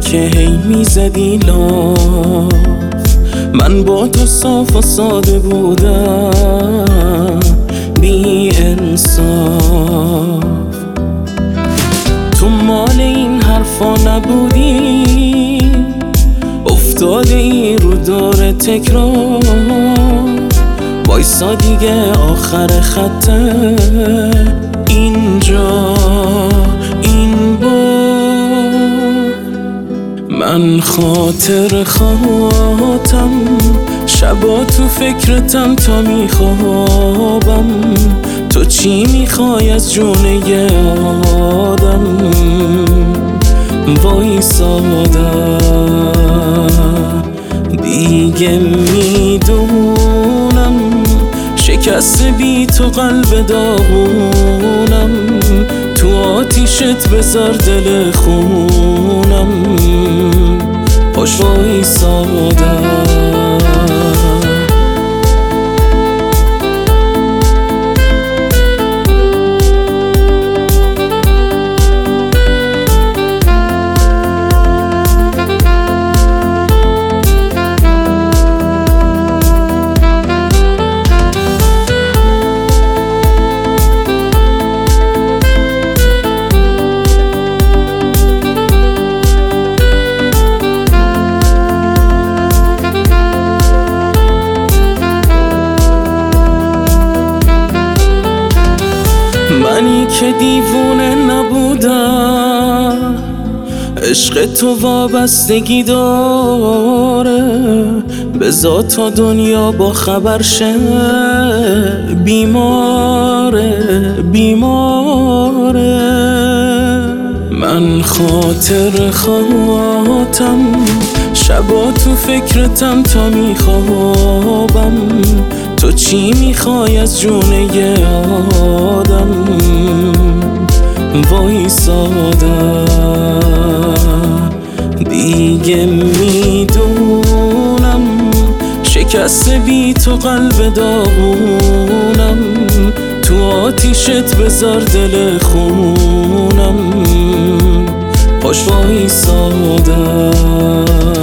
که هی میزدی لاف، من با تو صاف و ساده بودم بی انصاف. تو مال این حرفا نبودی، افتاده ای رو دور تکرار. وایسا دیگه آخر خطه اینجا این بار. من خاطر خاطم، شبا تو فکرتم تا میخوابم. تو چی میخوای از جون یه آدم؟ وایسادم دیگه میدونم، شکست بی تو قلب داغونم. تو آتیشت بذار دل خونم، پاش وایسادم. منی که دیوونه نبودم، عشق تو وابستگی داره. بذار تا دنیا با خبر شه، بیماره بیماره. من خاطر خاطم، شبا تو فکرتم تا میخوابم. تو چی میخوای از جون یه آدم؟ وایسادم دیگه میدونم، شکست بی تو قلب داغونم. تو آتیشت بذار دل خونم، پاش وایسادم.